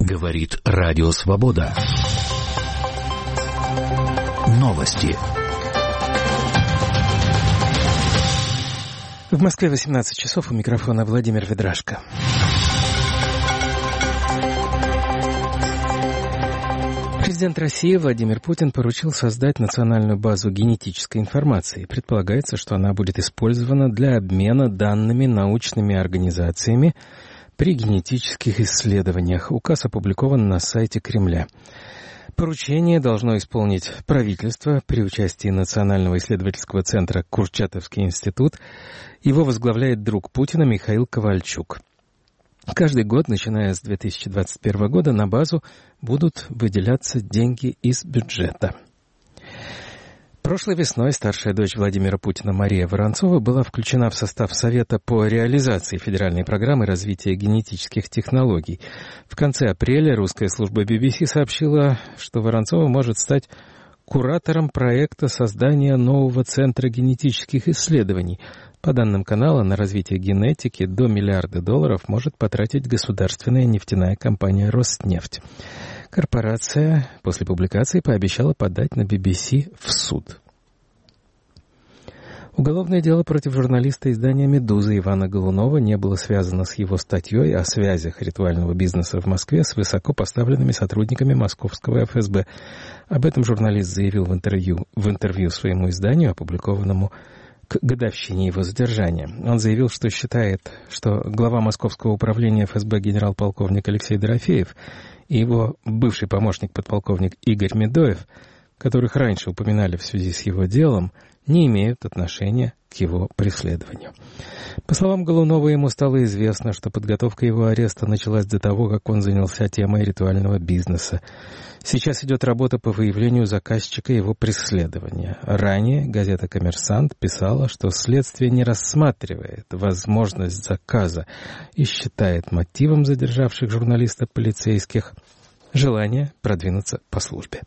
Говорит Радио Свобода. Новости. В Москве 18 часов, у микрофона Владимир Ведрашко. Президент России Владимир Путин поручил создать национальную базу генетической информации. Предполагается, что она будет использована для обмена данными научными организациями при генетических исследованиях. Указ опубликован на сайте Кремля. Поручение должно исполнить правительство при участии Национального исследовательского центра «Курчатовский институт». Его возглавляет друг Путина Михаил Ковальчук. Каждый год, начиная с 2021 года, на базу будут выделяться деньги из бюджета. Прошлой весной старшая дочь Владимира Путина Мария Воронцова была включена в состав Совета по реализации федеральной программы развития генетических технологий. В конце апреля русская служба BBC сообщила, что Воронцова может стать куратором проекта создания нового центра генетических исследований. По данным канала, на развитие генетики до $1 миллиарда может потратить государственная нефтяная компания «Роснефть». Корпорация после публикации пообещала подать на BBC в суд. Уголовное дело против журналиста издания «Медуза» Ивана Голунова не было связано с его статьей о связях ритуального бизнеса в Москве с высокопоставленными сотрудниками московского ФСБ. Об этом журналист заявил в интервью своему изданию, опубликованному к годовщине его задержания. Он заявил, что считает, что глава Московского управления ФСБ генерал-полковник Алексей Дорофеев и его бывший помощник подполковник Игорь Медоев, которых раньше упоминали в связи с его делом, не имеют отношения к его преследованию. По словам Голунова, ему стало известно, что подготовка его ареста началась до того, как он занялся темой ритуального бизнеса. Сейчас идет работа по выявлению заказчика его преследования. Ранее газета «Коммерсант» писала, что следствие не рассматривает возможность заказа и считает мотивом задержавших журналиста полицейских желание продвинуться по службе.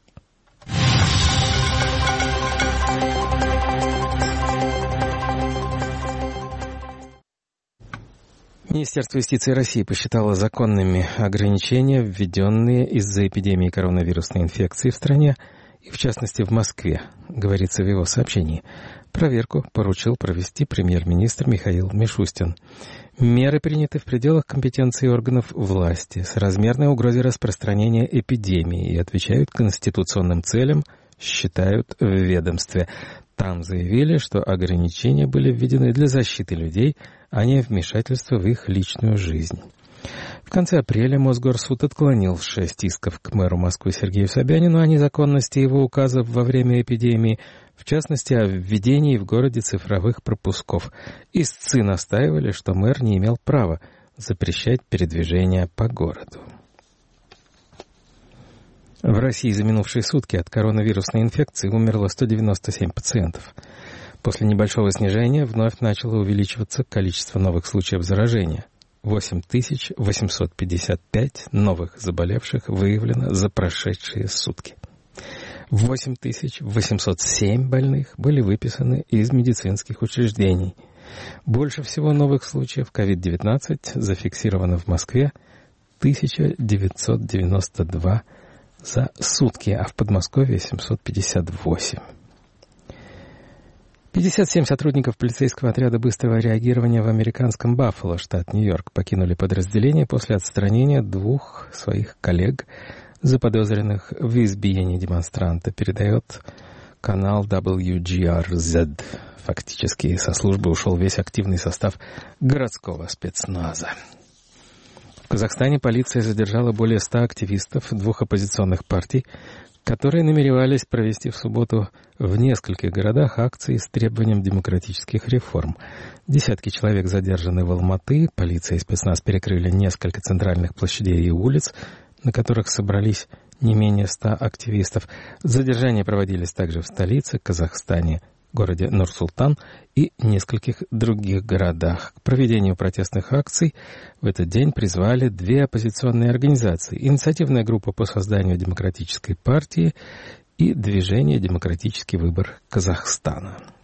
Министерство юстиции России посчитало законными ограничения, введенные из-за эпидемии коронавирусной инфекции в стране, и в частности в Москве, говорится в его сообщении. Проверку поручил провести премьер-министр Михаил Мишустин. Меры приняты в пределах компетенции органов власти, с размерной угрозой распространения эпидемии и отвечают конституционным целям, считают в ведомстве. Там заявили, что ограничения были введены для защиты людей, а не вмешательства в их личную жизнь. В конце апреля Мосгорсуд отклонил 6 исков к мэру Москвы Сергею Собянину о незаконности его указов во время эпидемии, в частности, о введении в городе цифровых пропусков. Истцы настаивали, что мэр не имел права запрещать передвижение по городу. В России за минувшие сутки от коронавирусной инфекции умерло 197 пациентов. После небольшого снижения вновь начало увеличиваться количество новых случаев заражения. 8855 новых заболевших выявлено за прошедшие сутки. 8807 больных были выписаны из медицинских учреждений. Больше всего новых случаев COVID-19 зафиксировано в Москве, 1992 за сутки, а в Подмосковье 758. 57 сотрудников полицейского отряда быстрого реагирования в американском Баффало, штат Нью-Йорк, покинули подразделение после отстранения 2 своих коллег, заподозренных в избиении демонстранта, передает канал WGRZ. Фактически со службы ушел весь активный состав городского спецназа. В Казахстане полиция задержала более 100 активистов 2 оппозиционных партий, которые намеревались провести в субботу в нескольких городах акции с требованием демократических реформ. Десятки человек задержаны в Алматы, полиция и спецназ перекрыли несколько центральных площадей и улиц, на которых собрались не менее 100 активистов. Задержания проводились также в столице, Казахстане, городе Нур-Султан и нескольких других городах. К проведению протестных акций в этот день призвали 2 оппозиционные организации: Инициативная группа по созданию демократической партии и Движение «Демократический выбор Казахстана».